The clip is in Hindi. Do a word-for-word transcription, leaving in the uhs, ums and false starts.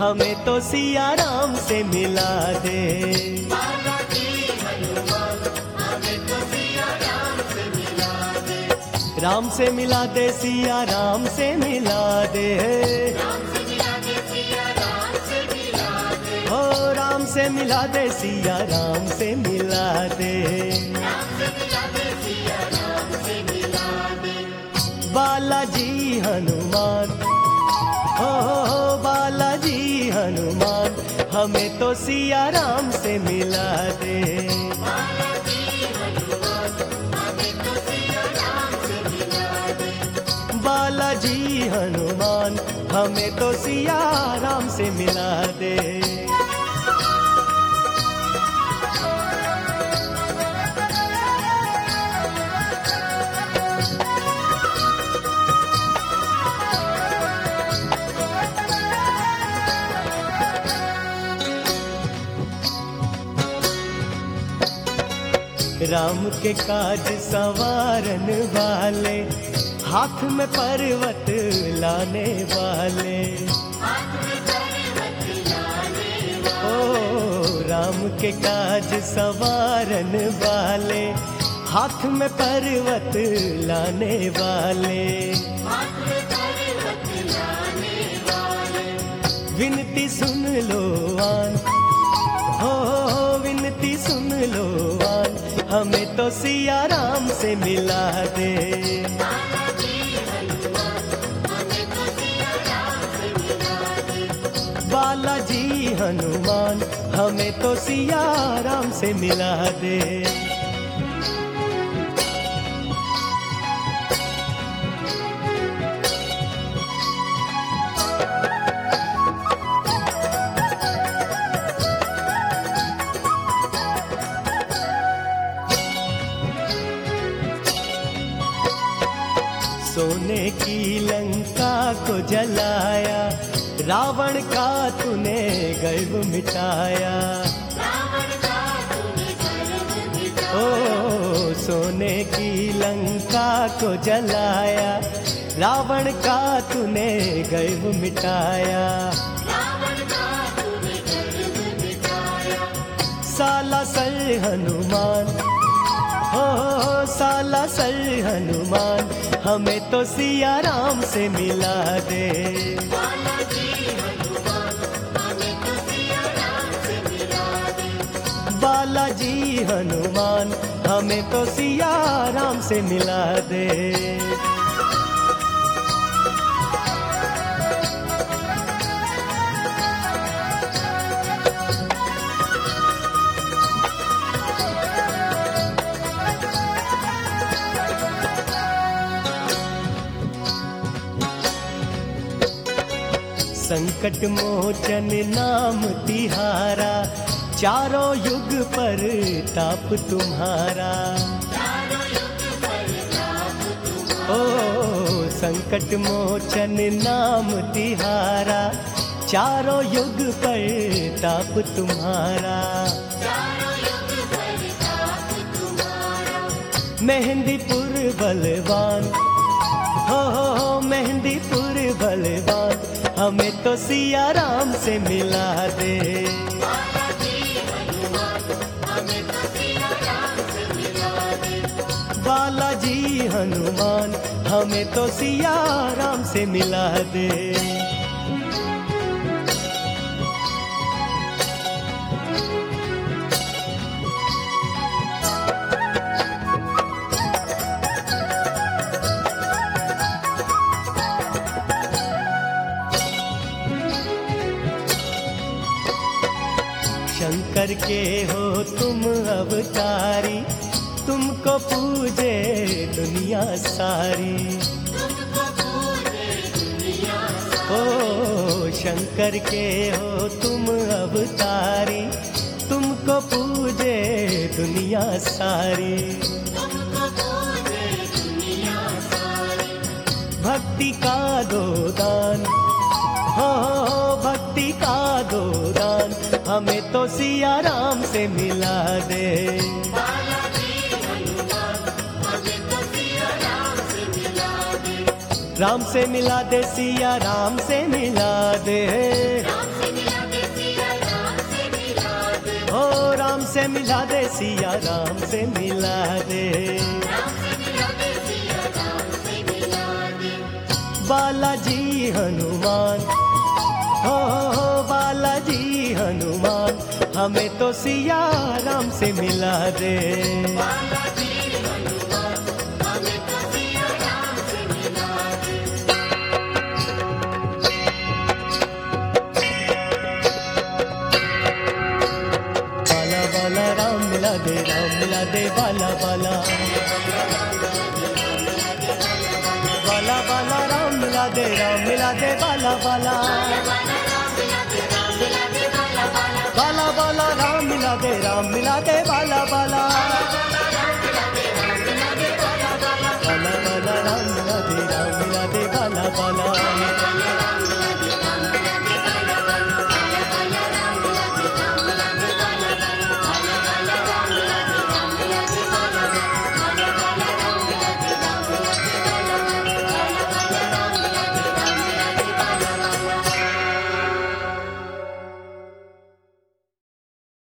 हमें तो सिया राम से मिला दे। बालाजी हनुमान हमें तो सिया राम से मिला दे। राम से मिला दे सिया राम से मिला दे। राम से मिला दे सिया राम से मिला दे। हो राम से मिला दे सिया राम से मिला दे। राम से मिला दे सिया राम से मिला दे। बालाजी हनुमान हो हो बालाजी हनुमान हमें तो सिया राम से मिला दे। बालाजी हनुमान हमें तो सिया राम से मिला दे। बालाजी हनुमान हमें तो सिया राम से मिला दे। राम के काज सवारन वाले, हाथ में पर्वत लाने वाले। हाथ में पर्वत लाने वाले। ओ राम के काज सवारन वाले, हाथ में पर्वत लाने वाले। हाथ में पर्वत लाने वाले। विनती सुन लो आन हो हो विनती सुन लो आन हमें तो सिया राम से मिला दे। बालाजी हनुमान हमें तो सिया राम से मिला दे। बालाजी हनुमान हमें तो सिया राम से मिला दे। सोने की लंका को जलाया, रावण का तूने गर्व मिटाया। रावण का तूने गर्व मिटाया। ओ सोने की लंका को जलाया, रावण का तूने गर्व मिटाया। रावण का तूने गर्व मिटाया। साला सर हनुमान हो साला सर हनुमान हमें तो सिया राम से मिला दे। बालाजी हनुमान हमें तो सिया राम से मिला दे। बालाजी हनुमान हमें तो सिया राम से मिला दे। संकट मोचन नाम तिहारा, चारों युग पर ताप तुम्हारा। चारों युग पर ताप तुम्हारा। ओ संकट मोचन नाम तिहारा, चारों युग पर ताप तुम्हारा। चारों युग पर ताप तुम्हारा। मेहंदीपुर बलवान हो हो मेहंदीपुर बलवान हमें तो सिया राम से मिला दे। बालाजी हनुमान हमें तो सिया राम से मिला दे। बालाजी हनुमान हमें तो सिया राम से मिला दे। शंकर के हो तुम अवतारी, तुमको पूजे दुनिया सारी। तुमको पूजे दुनिया ओ शंकर के हो तुम अवतारी, तुमको पूजे दुनिया सारी। तुमको पूजे दुनिया सारी। भक्ति का दो दान हो भक्ति का दो दान हमें तो सिया राम से मिला दे। बालाजी हनुमान हमें तो सिया राम से मिला दे। राम से मिला दे सिया राम से मिला दे, राम से मिला दे सिया राम से मिला दे, ओ राम से मिला दे सिया राम से मिला दे। राम से मिला दे सिया राम से मिला दे। बालाजी हनुमान, हो हो बालाजी हनुमान, हमें तो सिया राम से मिला दे। बालाजी हनुमान, हमें तो सिया राम से मिला दे। बाला बाला राम मिला दे, राम मिला दे बाला बाला, बाला बाला राम मिला दे, राम मिला दे बाला बाला, बाला बाला राम मिला दे, राम मिला दे बाला बाला।